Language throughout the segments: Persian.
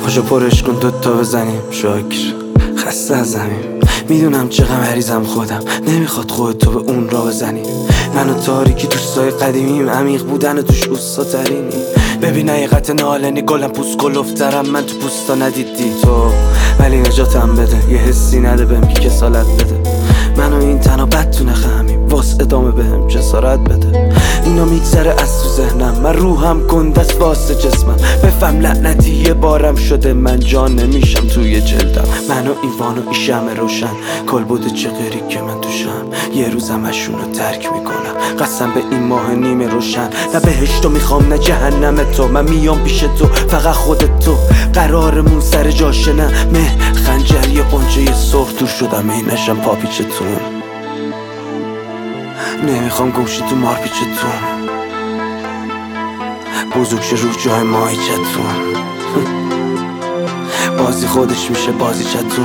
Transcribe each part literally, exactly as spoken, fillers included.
پاشو پرش کن دوتا بزنیم شاکر خسته از زمین. میدونم چقدر مریضم خودم، نمیخواد خودتو به اون را بزنی. من و تاریکی دوستای قدیمیم، عمیق بودن و توش اوستا ترینی. ببین حقیقت نالنی گلم پوست کلوفترم، من تو پوستا ندیدی تو، ولی نجاتم بده. یه حسی نده بهم که کسالت بده. من و این تنها بد تو نخمیم، واس ادامه بهم جسارت بده. اینا میگذره از تو ذهنم، من روحم گندست واسه جسمم. بفهم لعنتی یه بارم شده، من جان نمیشم توی جلدم. من و ایوان و ای شمع روشن، کل بوده چه غیری که من توشم. یه روزم اشونو ترک میکنم، قسم به این ماه نیمه روشن. نه بهشتو میخوام نه جهنم تو، من میام پیش تو فقط خودت تو. قرارمون سر جاشه نه مه خنجر یه قنچه سرخ دور شدم ای نشم پاپیچتون. نمیخوام گمشی تو مار پیچتون، بزرگ شه رو جای ماهیچتون. بازی خودش میشه بازی چتون.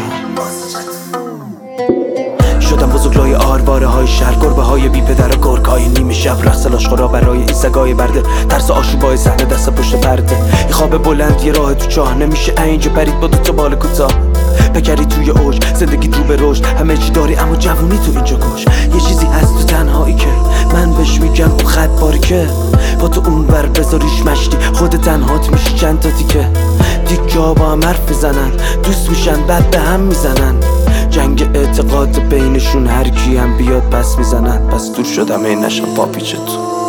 شدم بزرگ لای آرواره های شهر، گربه های بی پدر و گرگ های نیمه شب. رقص لاشخورا برای این سگای برده، ترس آشوبای صحنه دست پشت پرده. این خواب بلند یه راه تو چاه، نمیشه اینجا پرید با دوتا بال کوتاه. بگری توی اوج زندگی رو به رشد، همه چی داری اما جوونی تو اینجا کش. یه چیزی هست تو تنهایی که من بهش میگم اون خط باریکه. با تو اون ور بذاریش مشتی، خود تنهات میشی چند تا تیکه. دیگه با هم حرف میزنن، دوست میشن بعد به هم میزنن. جنگ اعتقاد بینشون هر کی هم بیاد پس میزنن. پس دور شدم این نشم پاپیچتون.